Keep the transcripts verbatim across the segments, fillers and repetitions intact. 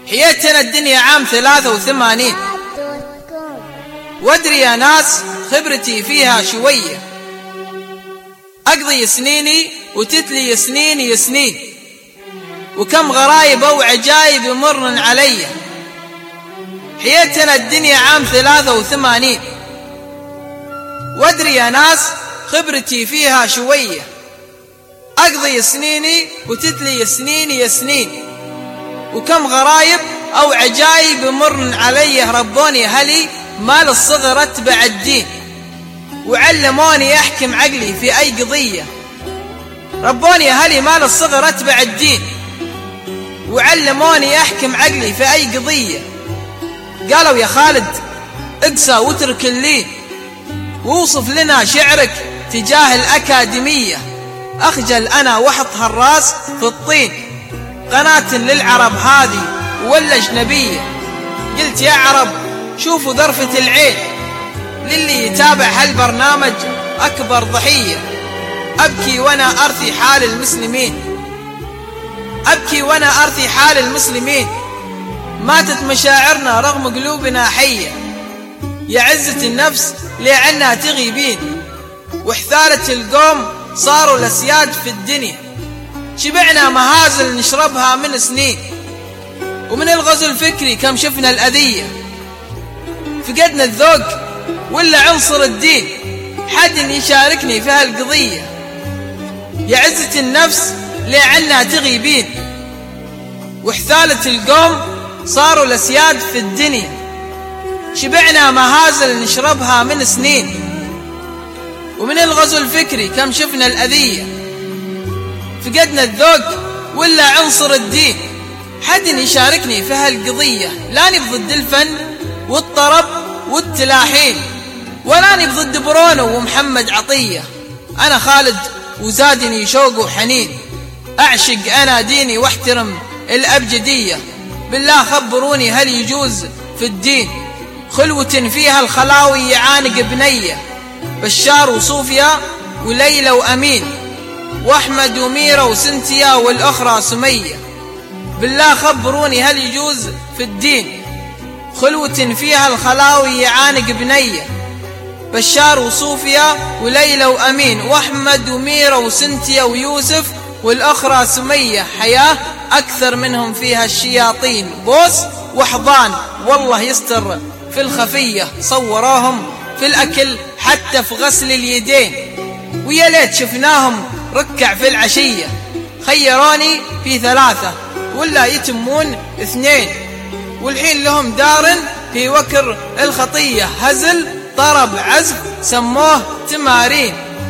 حييتنا الدنيا عام ثلاثة وثمانين، وادري يا ناس خبرتي فيها شوية، أقضي سنيني وتتلي سنيني سنين، وكم غرايب وعجايب يمرن علي. حييتنا الدنيا عام ثلاثة وثمانين، وادري يا ناس خبرتي فيها شوية، أقضي سنيني وتتلي سنيني سنين، وكم غرايب أو عجايب يمرن علي. ربوني هلي مال الصغر اتبع الدين، وعلموني أحكم عقلي في أي قضية. ربوني هلي مال الصغر اتبع الدين، وعلموني أحكم عقلي في أي قضية. قالوا يا خالد اقسى واترك اللين، ووصف لنا شعرك تجاه الأكاديمية. أخجل أنا وحط هالراس في الطين، قناة للعرب هذه ولا أجنبية. قلت يا عرب شوفوا ذرفة العين، للي يتابع هالبرنامج أكبر ضحية. أبكي وأنا أرثي حال المسلمين، أبكي وأنا أرثي حال المسلمين. ماتت مشاعرنا رغم قلوبنا حية، يا عزة النفس ليه عنا تغيبين. وحثالة القوم صاروا الأسياد في الدنيا، شبعنا مهازل نشربها من سنين. ومن الغزو الفكري كم شفنا الأذية، فقدنا الذوق ولا عنصر الدين. حد يشاركني في هالقضية، يا عزة النفس ليه عنا تغيبين. وحثالة القوم صاروا الأسياد في الدنيا، شبعنا مهازل نشربها من سنين. ومن الغزو الفكري كم شفنا الأذية، فقدنا الذوق ولا عنصر الدين. حد يشاركني في هالقضية، لاني بضد الفن والطرب والتلاحين، ولاني بضد برونو ومحمد عطية. أنا خالد وزادني شوق وحنين، أعشق أنا ديني واحترم الأبجدية. بالله خبروني هل يجوز في الدين خلوة فيها الخلاوي يعانق بنية؟ بشار وصوفيا وليلى وأمين، وأحمد وميرا وسنتيا والأخرى سمية. بالله خبروني هل يجوز في الدين خلوة فيها الخلاوي يعانق بنية؟ بشار وصوفيا وليلى وأمين، وأحمد وميرا وسنتيا ويوسف والأخرى سمية. حياة أكثر منهم فيها الشياطين، بوس وحضان والله يستر في الخفية. صوروهم في الأكل حتى في غسل اليدين، ويا ليت شفناهم ركع في العشية. خيروني في ثلاثة ولا يتمون اثنين، والحين لهم دار في وكر الخطية. هزل طرب عزف سموه تمارين،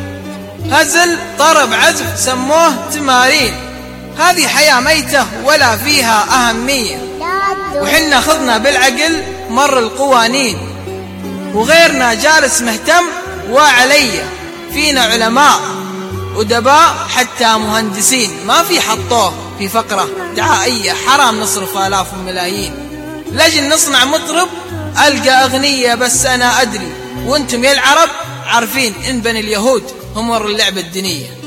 هزل طرب عزف سموه تمارين. هذه حياة ميتة ولا فيها أهمية، وحنا خضنا بالعقل مر القوانين، وغيرنا جالس مهتم وعلي. فينا علماء ودباء حتى مهندسين، ما في حطوه في فقرة دعائية. حرام نصرف آلاف وملايين لجل نصنع مطرب ألقى أغنية. بس أنا أدري وانتم يا العرب عارفين إن بني اليهود هم ور اللعبة الدينية.